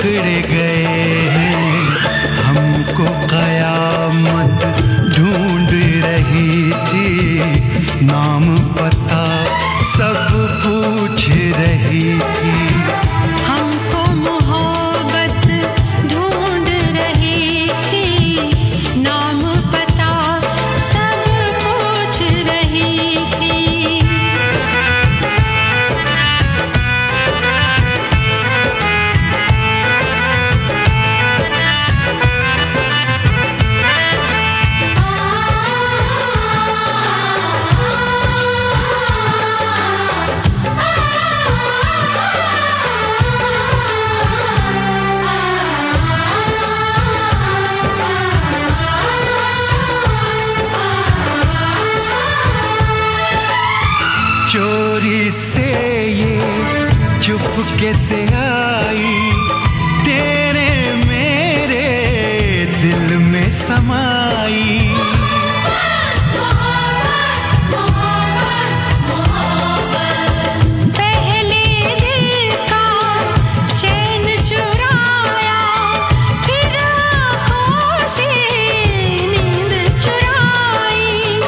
पकड़े गए हैं। हमको कयामत ढूंढ रही थी, नाम पता सब पूछ रही थी। हमको मोहब्बत ढूंढ रही थी, नाम पता सब पूछ रही थी। चोरी से ये चुपके से आई, तेरे मेरे दिल में समाई। पहले दिल का चैन चुराया, फिर आँखों से नींद चुराई।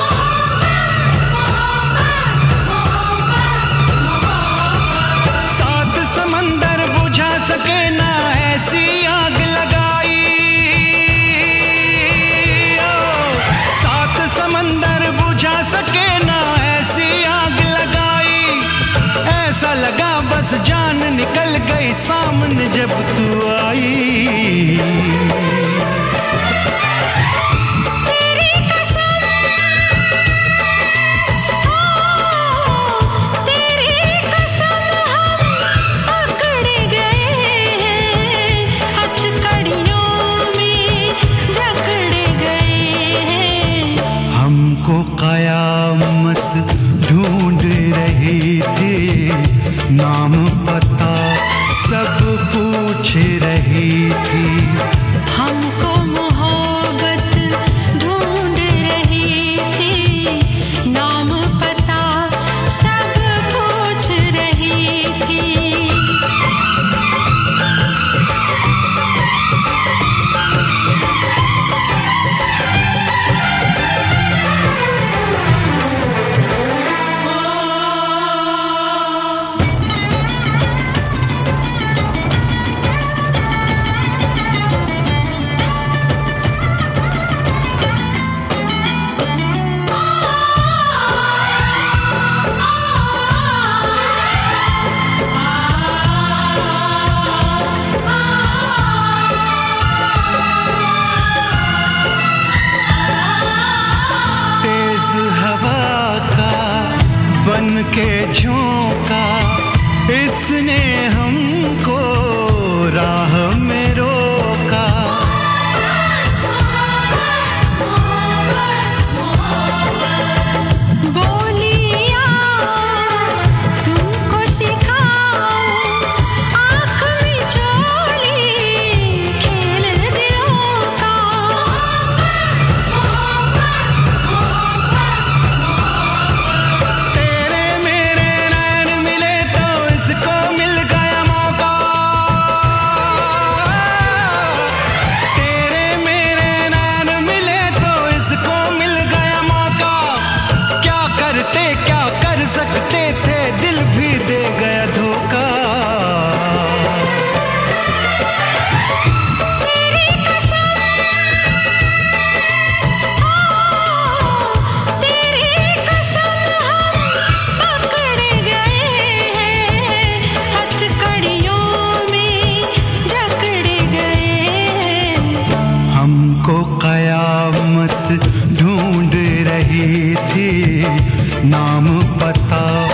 सात समंदर बुझा सके ना ऐसी आग लगाई। सात समंदर बुझा सके ना ऐसी आग लगाई। ऐसा लगा बस जान निकल गई सामने जब तू आई। तेरी कसम, तेरी कसम हम पकड़े गए हैं, हथकड़ियों में जकड़े गए हैं। हमको कयामत ढूंढ रही थी, नाम पता सब पूछ रही थी। हमको मोहब्बत ढूंढ रही थी, नाम पता सब पूछ रही थी। तेज हवा का बन के झोंका, इसने हमको राह में रोका। बोलिया तुमको सिखाऊं, आँख में चोली खेल दिलों का। तेरे मेरे नैन मिले तो इसको मिल गया मौका। तेरे मेरे नैन मिले तो इसको मिल गया मौका। क्या करते क्या कर सकते थे, दिल भी दे गया धोखा। तेरी कसम, तेरी कसम हम पकड़े गए हैं, हथकड़ियों में जकड़े गए हैं। हमको कयामत ढूंढ रही थी, नाम पता